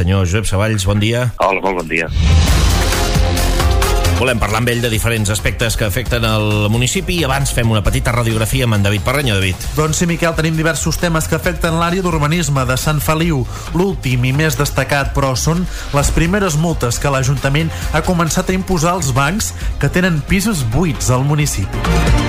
senyor Josep Savalls, bon dia. Hola, molt bon dia. Volem parlar amb ell de diferents aspectes que afecten el municipi i abans fem una petita radiografia amb en David Parreño. David. Doncs sí, Miquel, tenim diversos temes que afecten l'àrea d'urbanisme de Sant Feliu. L'últim i més destacat, però, són les primeres multes que l'Ajuntament ha començat a imposar als bancs que tenen pisos buits al municipi.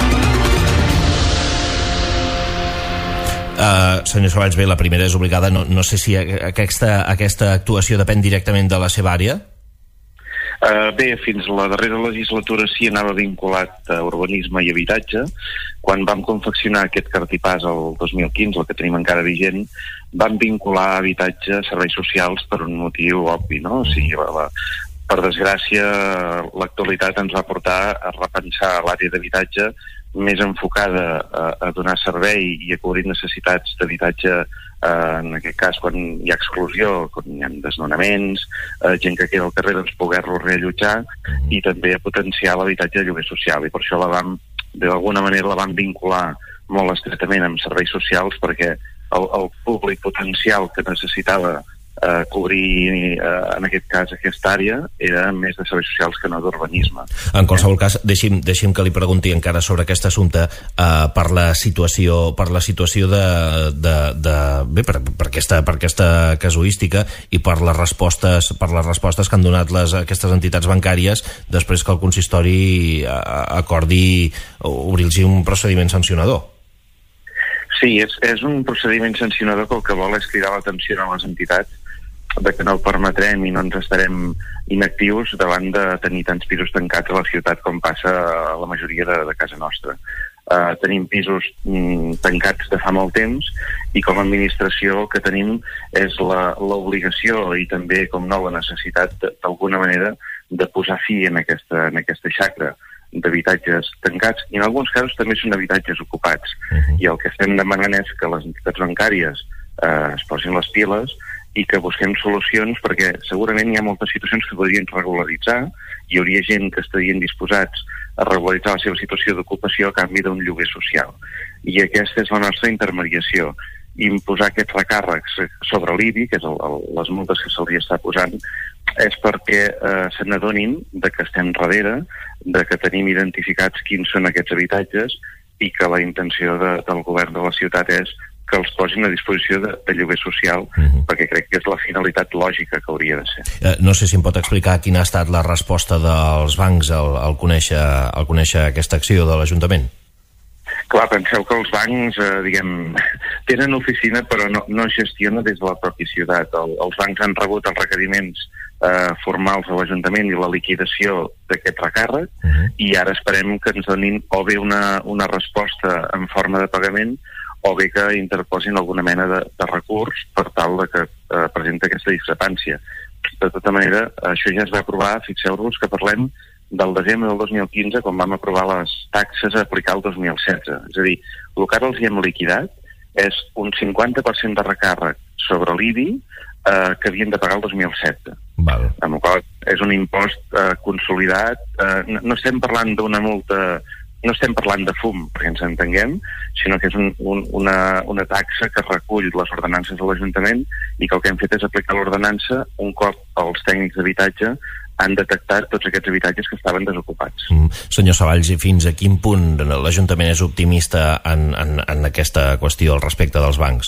Senyor Savalls, bé, la primera és obligada. No sé si aquesta actuació depèn directament de la seva àrea. Bé, fins la darrera legislatura sí anava vinculat a urbanisme i habitatge. Quan vam confeccionar aquest cartipàs el 2015, el que tenim encara vigent, vam vincular habitatge a serveis socials per un motiu obvi, no? O sigui, per desgràcia, l'actualitat ens va portar a repensar l'àrea d'habitatge més enfocada a donar servei i a cobrir necessitats d'habitatge, en aquest cas quan hi ha exclusió, quan hi ha desnonaments, gent que queda al carrer, doncs poder-lo reallotjar, i també a potenciar l'habitatge de lloguer social. I per això d'alguna manera la vam vincular molt estretament amb serveis socials, perquè el públic potencial que necessitava cobrir, en aquest cas, aquesta àrea era més de serveis socials que no d'urbanisme. En qualsevol cas, deixi'm que li pregunti encara sobre aquest assumpte per la situació bé, per aquesta casuística i per les respostes que han donat aquestes entitats bancàries després que el consistori acordi obrir-los un procediment sancionador. Sí, és un procediment sancionador que el que vol és cridar l'atenció a les entitats de que no ho permetrem i no ens estarem inactius davant de tenir tants pisos tancats a la ciutat com passa a la majoria de casa nostra. Tenim pisos tancats de fa molt temps i com a administració el que tenim és l'obligació i també, com no, la necessitat d'alguna manera de posar fi en aquesta xacra d'habitatges tancats, i en alguns casos també són habitatges ocupats. I el que estem demanant és que les entitats bancàries es posin les piles i que busquem solucions, perquè segurament hi ha moltes situacions que podrien regularitzar, hi hauria gent que estarien disposats a regularitzar la seva situació d'ocupació a canvi d'un lloguer social. I aquesta és la nostra intermediació. Imposar aquests recàrrecs sobre l'IBI, que és les multes que s'hauria estar posant, és perquè se n'adonin de que estem darrere, de que tenim identificats quins són aquests habitatges i que la intenció del govern de la ciutat és que els posin a disposició de lloguer social, perquè crec que és la finalitat lògica que hauria de ser. No sé si em pot explicar quina ha estat la resposta dels bancs al conèixer aquesta acció de l'Ajuntament. Clar, penseu que els bancs, tenen oficina però no es gestiona des de la pròpia ciutat. Els bancs han rebut els requeriments formals de l'Ajuntament i la liquidació d'aquest recàrrec, i ara esperem que ens donin o bé una resposta en forma de pagament o bé que interposin alguna mena de recurs per tal de que presenta aquesta discrepància. De tota manera, això ja es va aprovar, fixeu-vos que parlem del desembre del 2015, quan vam aprovar les taxes a aplicar el 2016. És a dir, el que ara els hi hem liquidat és un 50% de recàrrec sobre l'IBI que havien de pagar el 2016. Val. Amb la qual és un impost consolidat. No estem parlant d'una multa, no estem parlant de fum, perquè ens entenguem, sinó que és una taxa que recull les ordenances de l'Ajuntament i que el que hem fet és aplicar l'ordenança un cop els tècnics d'habitatge han detectat tots aquests habitatges que estaven desocupats. Senyor Savalls, i fins a quin punt l'Ajuntament és optimista en aquesta qüestió al respecte dels bancs?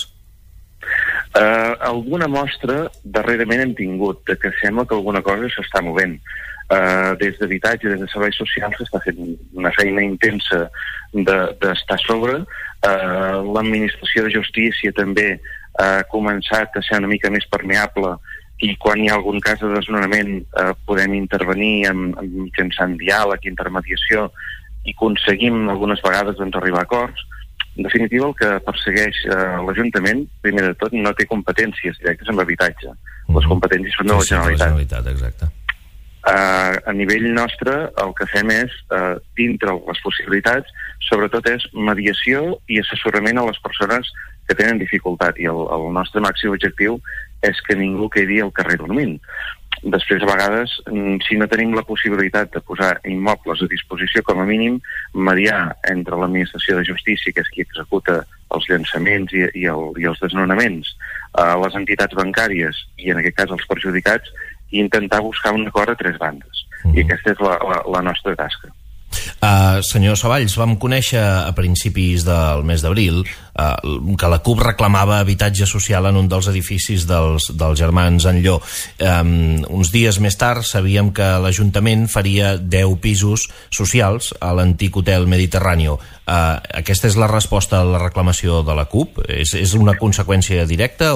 Alguna mostra darrerament hem tingut de que sembla que alguna cosa s'està movent. Des d'habitatge, des de serveis socials s'està fent una feina intensa d'estar sobre. L'administració de justícia també ha començat a ser una mica més permeable i quan hi ha algun cas de desnonament podem intervenir mitjançant diàleg, intermediació, i aconseguim algunes vegades arribar a acords. En definitiva, el que persegueix l'Ajuntament, primer de tot, no té competències directes en habitatge. Les competències són de la Generalitat. Exacte. A nivell nostre, el que fem és, dintre les possibilitats, sobretot és mediació i assessorament a les persones que tenen dificultat, i el nostre màxim objectiu és que ningú quedi al carrer dormint. Després, a vegades, si no tenim la possibilitat de posar immobles a disposició, com a mínim, mediar entre l'administració de justícia, que és qui executa els llançaments i els desnonaments, les entitats bancàries i, en aquest cas, els perjudicats, i intentar buscar un acord a tres bandes. I aquesta és la nostra tasca. Senyor Savalls, vam conèixer a principis del mes d'abril que la CUP reclamava habitatge social en un dels edificis dels germans Enlló. Uns dies més tard sabíem que l'Ajuntament faria 10 pisos socials a l'antic hotel Mediterráneo. Aquesta és la resposta a la reclamació de la CUP? És una conseqüència directa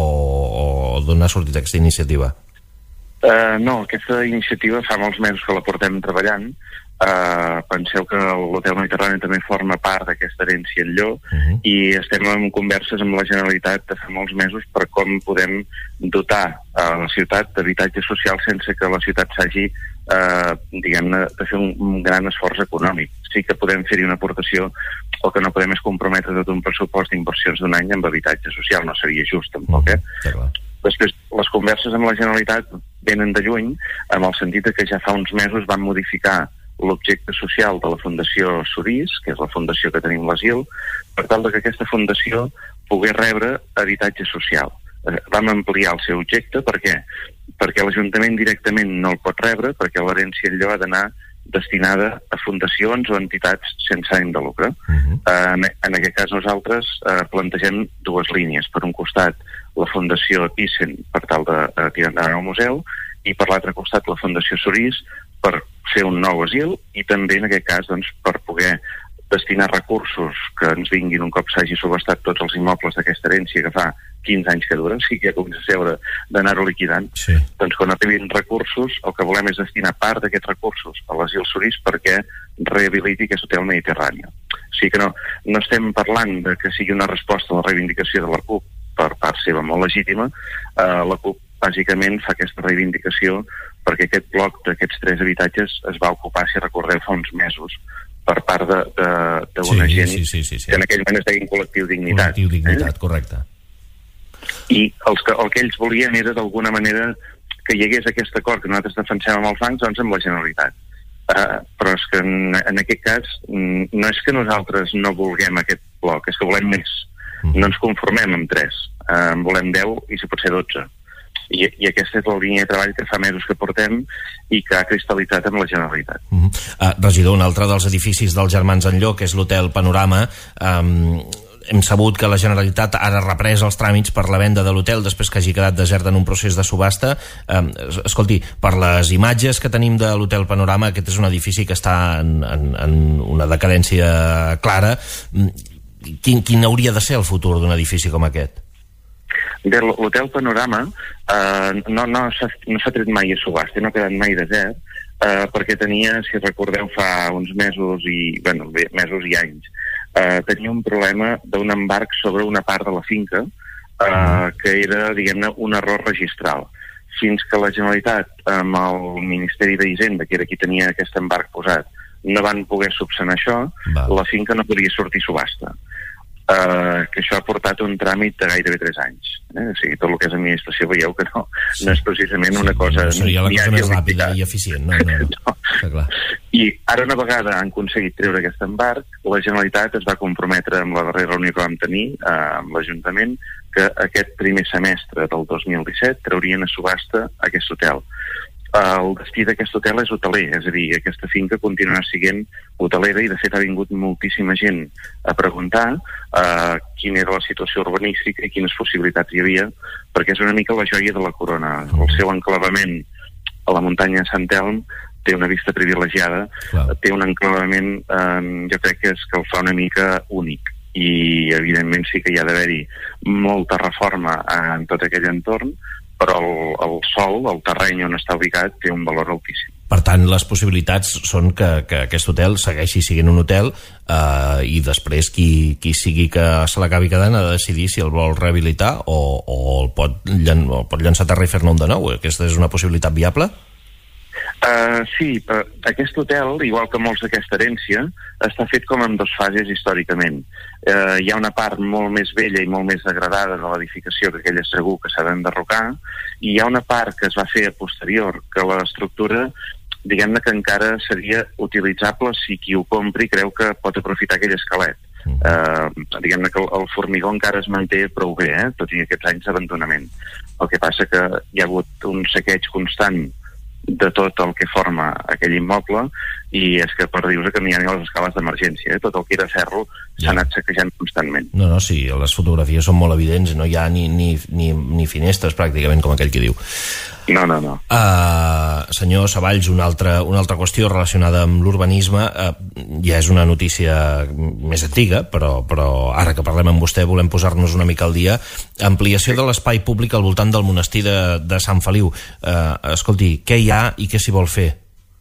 o d'on ha sortit aquesta iniciativa? No, aquesta iniciativa fa molts mesos que la portem treballant. Penseu que l'Hotel Mediterrani també forma part d'aquesta herència Enlló i estem en converses amb la Generalitat de fa molts mesos per com podem dotar la ciutat d'habitatge social sense que la ciutat s'hagi diguem-ne de fer un gran esforç econòmic. Sí que podem fer-hi una aportació, el que no podem és comprometre tot un pressupost d'inversions d'un any amb habitatge social, no seria just tampoc, Després, les converses amb la Generalitat venen de lluny, en el sentit que ja fa uns mesos van modificar l'objecte social de la Fundació Sorís, que és la fundació que tenim l'asil, per tal que aquesta fundació pogués rebre habitatge social. Vam ampliar el seu objecte, per què? Perquè l'Ajuntament directament no el pot rebre, perquè l'herència Enlló ha d'anar destinada a fundacions o entitats sense ànim de lucre. En aquest cas nosaltres plantegem dues línies. Per un costat, la Fundació Thyssen per tal de tirar endavant el museu, i per l'altre costat la Fundació Sorís per fer un nou asil i també en aquest cas per poder destinar recursos que ens vinguin un cop s'hagi subestat tots els immobles d'aquesta herència que fa 15 anys que duren, sí que ja comença a ser d'anar-ho liquidant. Doncs quan arribin recursos, el que volem és destinar part d'aquests recursos a l'asil Sorís perquè rehabiliti aquest hotel Mediterrani. O sigui que no estem parlant de que sigui una resposta a la reivindicació de la CUP per part seva molt legítima. La CUP bàsicament fa aquesta reivindicació perquè aquest bloc d'aquests 3 habitatges es va ocupar, si recordeu, fa uns mesos per part d'una gent que en aquell moment es deia Col·lectiu Dignitat. Col·lectiu Dignitat, correcte. I el que ells volien era d'alguna manera que hi hagués aquest acord que nosaltres defensem amb els bancs, doncs amb la Generalitat. Però és que en aquest cas no és que nosaltres no vulguem aquest bloc, és que volem més. No ens conformem amb 3, en volem 10 i si pot ser 12. I aquesta és la línia de treball que fa mesos que portem i que ha cristal·litzat amb la Generalitat. Regidor, un altre dels edificis dels germans Enlló, que és l'Hotel Panorama, hem sabut que la Generalitat ara ha reprès els tràmits per la venda de l'hotel després que hagi quedat desert en un procés de subhasta. Escolti, per les imatges que tenim de l'Hotel Panorama, aquest és un edifici que està en una decadència clara. Quin hauria de ser el futur d'un edifici com aquest? Bé, l'Hotel Panorama no s'ha tret mai a subhasta, no ha quedat mai desert, perquè tenia, si recordeu, fa uns mesos i anys, tenia un problema d'un embarg sobre una part de la finca que era, diguem-ne, un error registral. Fins que la Generalitat, amb el Ministeri d'Hisenda, que era qui tenia aquest embarg posat, no van poder subsanar això, la finca no podia sortir a subhasta. Que això ha portat un tràmit de gairebé 3 anys. O sigui, tot el que és administració veieu que no és precisament una cosa... Seria la cosa més ràpida i eficient. No. I ara una vegada han aconseguit treure aquest embarg, la Generalitat es va comprometre amb la darrera reunió que vam tenir amb l'Ajuntament que aquest primer semestre del 2017 traurien a subhasta aquest hotel. El destí d'aquest hotel és hoteler, és a dir, aquesta finca continuarà sent hotelera i de fet ha vingut moltíssima gent a preguntar quina era la situació urbanística i quines possibilitats hi havia, perquè és una mica la joia de la corona. El seu enclavament a la muntanya de Sant Elm té una vista privilegiada, té un enclavament, jo crec que el fa una mica únic i evidentment sí que hi ha d'haver-hi molta reforma en tot aquell entorn, però el sòl, el terreny on està ubicat, té un valor altíssim. Per tant, les possibilitats són que aquest hotel segueixi sent un hotel i després qui sigui que se l'acabi quedant ha de decidir si el vol rehabilitar o el pot llançar a terra i fer-ne un de nou. Aquesta és una possibilitat viable? Sí, aquest hotel, igual que molts d'aquesta herència, està fet com en 2 fases històricament. Hi ha una part molt més vella i molt més degradada de l'edificació, que aquella segur que s'ha d'enderrocar, i hi ha una part que es va fer a posterior, que l'estructura, diguem-ne que encara seria utilitzable si qui ho compri creu que pot aprofitar aquell esquelet. Diguem-ne que el formigó encara es manté prou bé, tot i aquests anys d'abandonament. El que passa que hi ha hagut un saqueig constant de tot el que forma aquell immoble, i és que per dir-vos que no hi ha ni les escales d'emergència, tot el que era ferro s'ha anat saquejant constantment. No, sí, les fotografies són molt evidents, no hi ha ni finestres pràcticament, com aquell que diu. No. Senyor Savalls, una altra qüestió relacionada amb l'urbanisme, ja és una notícia més antiga, però ara que parlem amb vostè volem posar-nos una mica al dia. Ampliació de l'espai públic al voltant del monestir de Sant Feliu. Escolti, què hi ha i què s'hi vol fer?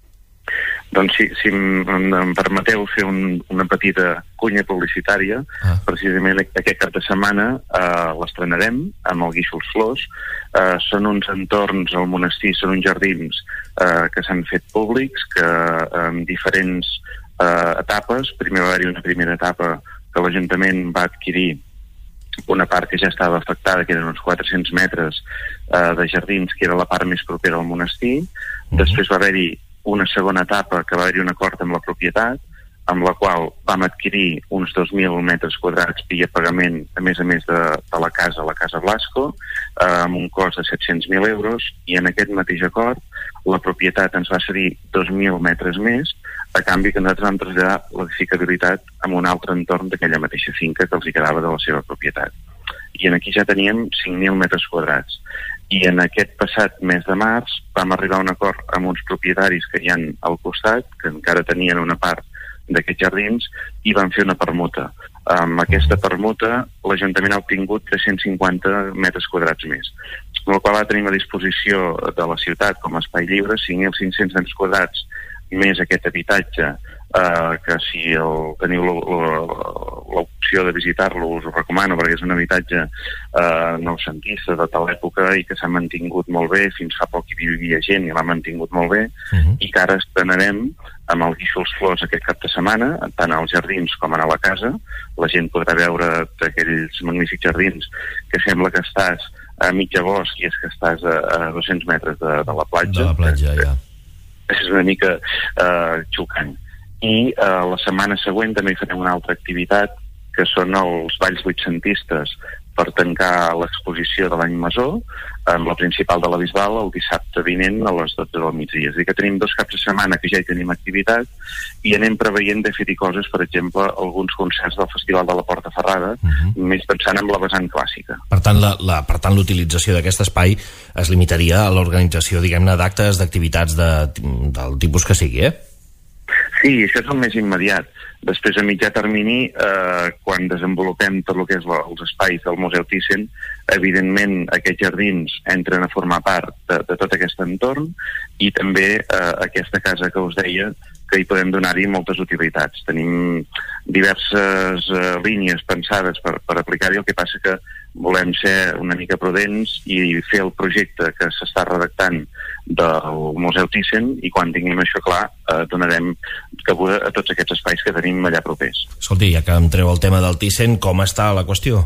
Doncs si em permeteu fer una petita cunya publicitària, precisament aquest cap de setmana l'estrenarem amb el Guíxols Flors. Són uns entorns al monestir, són uns jardins que s'han fet públics, que en diferents etapes. Primer va haver-hi una primera etapa que l'Ajuntament va adquirir una part que ja estava afectada, que eren uns 400 metres de jardins, que era la part més propera al monestir. Després va haver-hi una segona etapa que va haver-hi un acord amb la propietat, amb la qual vam adquirir uns 2.000 metres quadrats via pagament, a més de la Casa Blasco, amb un cost de 700.000 euros, i en aquest mateix acord la propietat ens va cedir 2.000 metres més, a canvi que nosaltres vam traslladar l'edificabilitat en un altre entorn d'aquella mateixa finca que els hi quedava de la seva propietat. I aquí ja teníem 5.000 metres quadrats. I en aquest passat mes de març vam arribar a un acord amb uns propietaris que hi ha al costat, que encara tenien una part d'aquests jardins, i van fer una permuta. Amb aquesta permuta l'Ajuntament ha obtingut 350 metres quadrats més, amb la qual va tenir a disposició de la ciutat com a espai lliure 5.500 metres quadrats més aquest habitatge, que si teniu l'opció de visitar-lo us ho recomano, perquè és un habitatge noucentista de tal època i que s'ha mantingut molt bé. Fins fa poc hi vivia gent i l'ha mantingut molt bé, i que ara estrenarem amb el Guíxols Flors aquest cap de setmana, tant als jardins com a la casa. La gent podrà veure aquells magnífics jardins que sembla que estàs a mitja bosc i és que estàs a 200 metres de la platja. De la platja, ja. És una mica xocant. I la setmana següent també farem una altra activitat, que són els balls vuitcentistes, per tancar l'exposició de l'any Masó, amb la principal de la Bisbal el dissabte vinent a les 12 del migdia. És a dir, que tenim 2 caps de setmana que ja hi tenim activitat, i anem preveient de fer-hi coses, per exemple, alguns concerts del Festival de la Porta Ferrada, més pensant en la vessant clàssica. Per tant, l'utilització d'aquest espai es limitaria a l'organització, diguem-ne, d'actes, d'activitats del tipus que sigui, Sí, això és el més immediat. Després, a mitjà termini, quan desenvolupem tot el que és els espais del Museu Thyssen, evidentment aquests jardins entren a formar part de tot aquest entorn, i també aquesta casa que us deia, que hi podem donar-hi moltes utilitats. Tenim diverses línies pensades per aplicar-hi, el que passa que volem ser una mica prudents i fer el projecte que s'està redactant del Museu Thyssen, i quan tinguem això clar donarem cabuda a tots aquests espais que tenim allà propers. Escolti, ja que em treu el tema del Thyssen, com està la qüestió?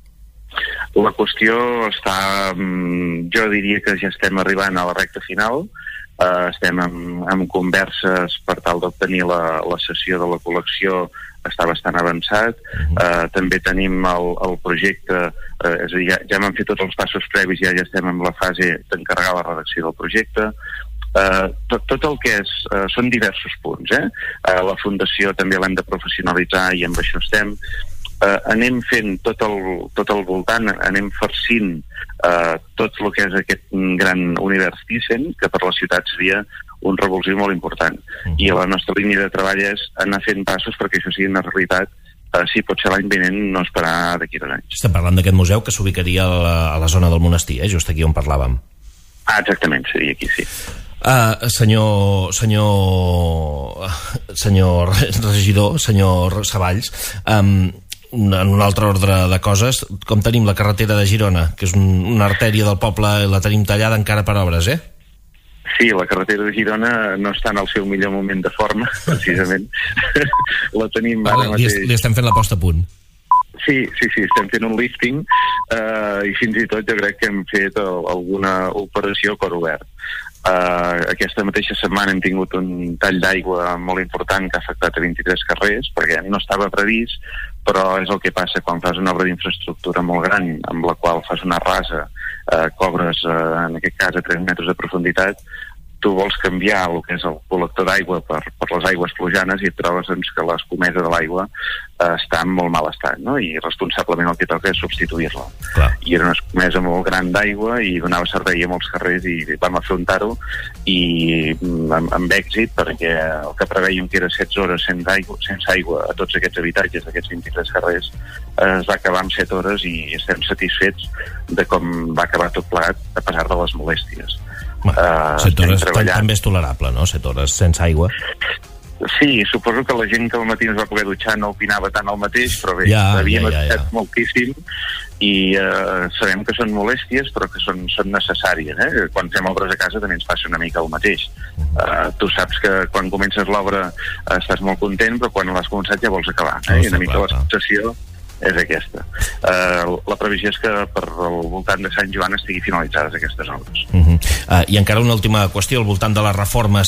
La qüestió està, jo diria que ja estem arribant a la recta final. Estem en converses per tal d'obtenir la cessió de la col·lecció, està bastant avançat. També tenim el projecte, és a dir, ja hem fet tots els passos previs, ja estem en la fase d'encarregar la redacció del projecte. Tot el que són diversos punts. La fundació també l'hem de professionalitzar i amb això estem. Anem fent tot el voltant, anem farcint tot el que és aquest gran univers Thyssen, que per la ciutat seria un revulsiu molt important. I la nostra línia de treball és anar fent passos perquè això sigui una realitat, si pot ser l'any vinent, no esperar d'aquí 2 anys. Estem parlant d'aquest museu que s'ubicaria a la zona del monestir, just aquí on parlàvem. Exactament, seria aquí, sí. Senyor regidor, senyor Savalls, en un altre ordre de coses, com tenim la carretera de Girona, que és una artèria del poble, la tenim tallada encara per obres, Sí, la carretera de Girona no està en el seu millor moment de forma, precisament. La tenim ara mateix. Li estem fent la posta a punt. Sí, estem fent un lifting i fins i tot jo crec que hem fet alguna operació a cor obert. Aquesta mateixa setmana hem tingut un tall d'aigua molt important que ha afectat a 23 carrers, perquè no estava previst, però és el que passa quan fas una obra d'infraestructura molt gran, amb la qual fas una rasa, cobres, en aquest cas, a 3 metres de profunditat, tu vols canviar el que és el col·lector d'aigua per les aigües plujanes i et trobes doncs, que l'escomesa de l'aigua està en molt mal estat, no? I responsablement el que toca és substituir-la. I era una escomesa molt gran d'aigua i donava servei a molts carrers i vam afrontar-ho i amb èxit, perquè el que preveiem que era 16 hores sense aigua a tots aquests habitatges d'aquests 23 carrers es va acabar amb 7 hores i estem satisfets de com va acabar tot plegat a pesar de les molèsties. 7 hores també és tolerable, no? 7 hores sense aigua. Sí, suposo que la gent que al matí no es va poder dutxar no opinava tant el mateix, però bé, havíem estat moltíssim i sabem que són molèsties, però que són necessàries. Quan fem obres a casa també ens passa una mica el mateix. Tu saps que quan comences l'obra estàs molt content, però quan l'has començat ja vols acabar. I una mica la sensació és aquesta. La previsió és que per al voltant de Sant Joan estigui finalitzades aquestes obres. I encara una última qüestió al voltant de les reformes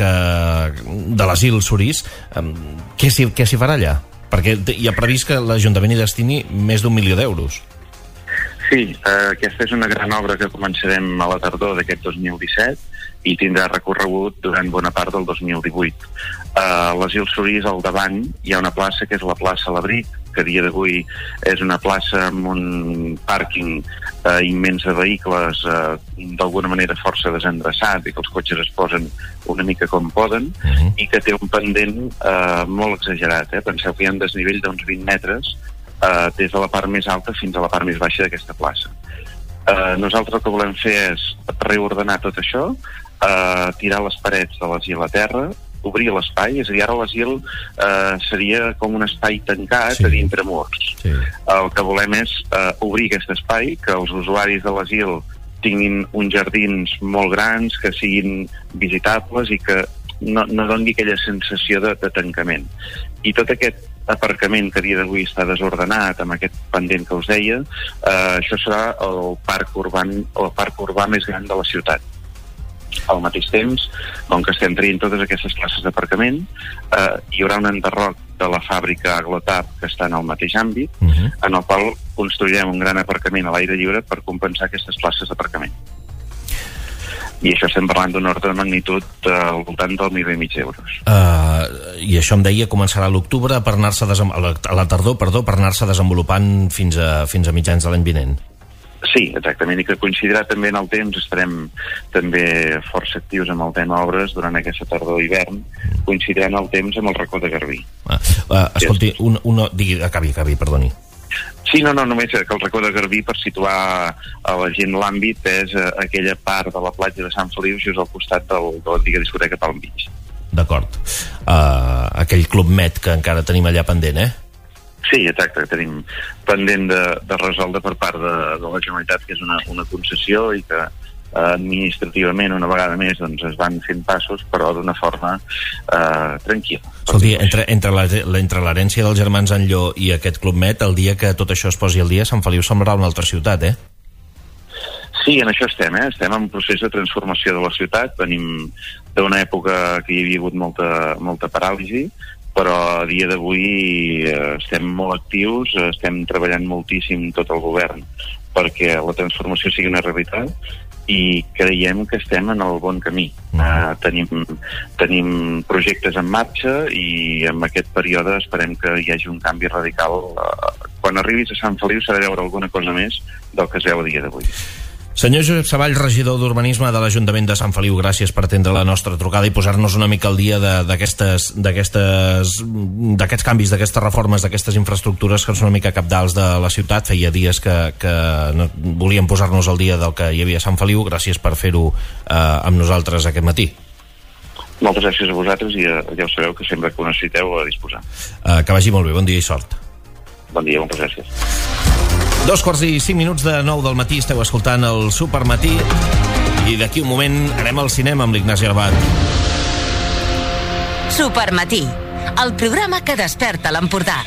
de l'asil Sorís. Què s'hi farà allà? Perquè hi ha previst que l'Ajuntament hi destini més d'1 milió d'euros. Sí, aquesta és una gran obra que començarem a la tardor d'aquest 2017 i tindrà recorregut durant bona part del 2018. A l'Asil Sorís, al davant, hi ha una plaça que és la plaça L'Abric, que a dia d'avui és una plaça amb un pàrquing immens de vehicles, d'alguna manera força desendreçat, i que els cotxes es posen una mica com poden, i que té un pendent molt exagerat. Penseu que hi ha un desnivell d'uns 20 metres des de la part més alta fins a la part més baixa d'aquesta plaça. Nosaltres el que volem fer és reordenar tot això, tirar les parets de l'asil a terra, obrir l'espai, és a dir, ara l'asil seria com un espai tancat a dintre murs. El que volem és obrir aquest espai, que els usuaris de l'asil tinguin uns jardins molt grans, que siguin visitables i que no doni aquella sensació de tancament. I tot aquest aparcament que a dia d'avui està desordenat amb aquest pendent que us deia, això serà el parc urbà més gran de la ciutat. Al mateix temps, com que estem traient totes aquestes places d'aparcament, hi haurà un enderroc de la fàbrica Aglotap que està en el mateix àmbit, en el qual construirem un gran aparcament a l'aire lliure per compensar aquestes places d'aparcament. I això estem parlant d'un ordre de magnitud al voltant del 1,5 milió d'euros. I això em deia començarà a l'octubre a la tardor, per anar-se desenvolupant fins a mitjans de l'any vinent. Sí, exactament, i que coincidirà també en el temps. Estarem també força actius amb el tema obres durant aquesta tardor i hivern. Coincidirà en el temps amb el racó de Garbí. Escolti, acabi, perdoni. Sí, no, només que el racó de Garbí, per situar a la gent l'àmbit, és aquella part de la platja de Sant Feliu just al costat de l'antiga discoteca Palm Beach. D'acord. Aquell Club Med que encara tenim allà pendent, Sí, exacte, que tenim pendent de resoldre per part de la Generalitat, que és una concessió i que administrativament una vegada més doncs, es van fent passos, però d'una forma tranquil·la. Escolti, entre l'herència dels germans Enlló i aquest Club Med, el dia que tot això es posi al dia, Sant Feliu semblarà una altra ciutat, Sí, en això estem, Estem en un procés de transformació de la ciutat. Venim d'una època que hi havia hagut molta paràlisi, però a dia d'avui estem molt actius, estem treballant moltíssim tot el govern perquè la transformació sigui una realitat i creiem que estem en el bon camí. Tenim projectes en marxa i en aquest període esperem que hi hagi un canvi radical. Quan arribis a Sant Feliu s'ha de veure alguna cosa més del que es veu a dia d'avui. Senyor Josep Savall, regidor d'Urbanisme de l'Ajuntament de Sant Feliu, gràcies per atendre la nostra trucada i posar-nos una mica al dia d'aquests canvis, d'aquestes reformes, d'aquestes infraestructures que són una mica cabdals de la ciutat. Feia dies que volíem posar-nos al dia del que hi havia a Sant Feliu. Gràcies per fer-ho amb nosaltres aquest matí. Moltes gràcies a vosaltres i ja ho sabeu que sempre que ho necessiteu a disposar. Que vagi molt bé, bon dia i sort. Bon dia, moltes gràcies. 2:05 de 9 del matí, esteu escoltant el Supermatí i d'aquí un moment anem al cinema amb l'Ignasi Abad. Supermatí, el programa que desperta l'Empordà.